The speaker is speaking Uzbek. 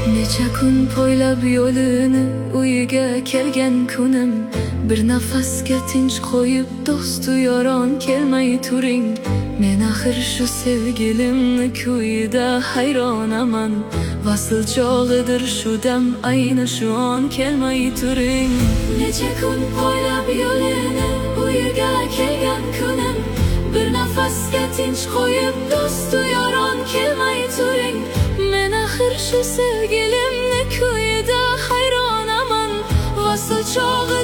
Necha kun poylab yo'lini uyiga kelgan kunim, bir nafasga tinch qo'yib do'stu yoron kelmay turing. Men axir shu sevgilimni kuyida hayronaman, vasl chog'idir shu dam, ayni shu on kelmay turing. Necha kun poylab yo'lini uyiga kelgan kunim, bir nafasga tinch qo'yib do'stu yoron kelmay turing. Men axir shu sevgilimni kuyida hayronaman, vasl chog'i